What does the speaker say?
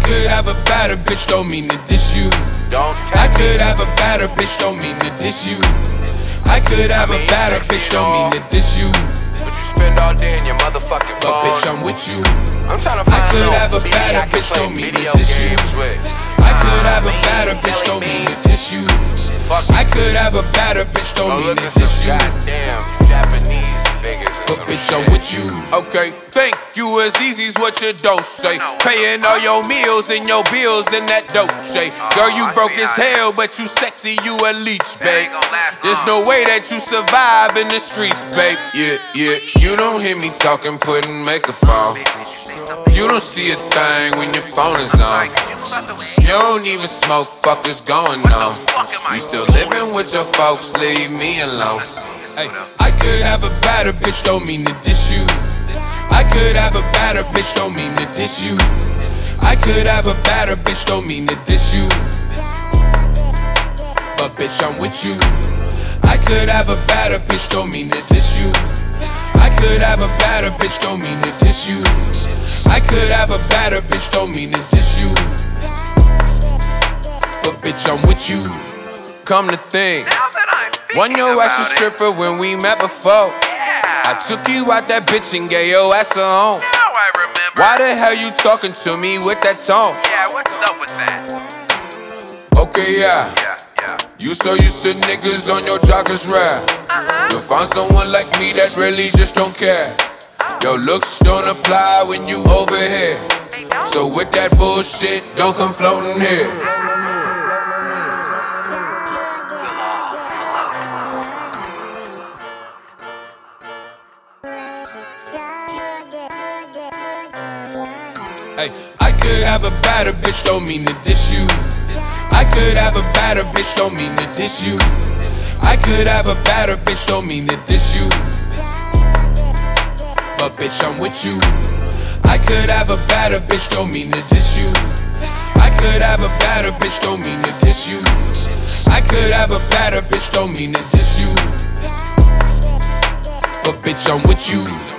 could have a better bitch, don't mean to diss you. I could have a better bitch, don't mean to diss you. I could have a better bitch, don't mean to diss you. Spend all day in your motherfucking phone. But bitch, I'm with you. I'm trying to find I could have a BD better I can bitch, play don't mean to video diss you. games with. I could have a better bitch, don't mean to diss you. I could have a better bitch, don't mean Look to at some diss you. goddamn Japanese figures. But bitch, I'm with you. Okay, thank you as easy's what you don't say. Paying all your meals and your bills in that Dolce. Girl, you broke as hell, but you sexy, you a leech, babe. There's no way that you survive in the streets, babe. Yeah, you don't hear me talking, putting makeup on. You don't see a thing when your phone is on. You don't even smoke, fuck is going on. You still living with your folks, leave me alone. Hey, I could have a better bitch, don't mean to diss you. I could have a better bitch, don't mean to diss you. I could have a better bitch, don't mean to diss you. But bitch, I'm with you. I could have a better bitch, don't mean to diss you. I could have a better bitch, don't mean to diss you. I could have a better bitch, don't mean to diss you. But bitch, I'm with you. Come to think, wasn't your ass a stripper when we met before? I took you out that bitch and gave your ass a home. Now I remember. Why the hell you talking to me with that tone? Yeah, what's up with that? Okay, yeah. You so used to niggas on your joggers rap. You'll find someone like me that really just don't care. Your looks don't apply when you over here. So with that bullshit, don't come floating here. Hey, I could have a better bitch, don't mean to diss you. I could have a better bitch, don't mean to diss you. I could have a better bitch, don't mean to diss you. But bitch, I'm with you. I could have a better bitch, don't mean to diss you. I could have a better bitch, don't mean to diss you. I could have a better bitch, don't mean to diss you. But bitch, I'm with you.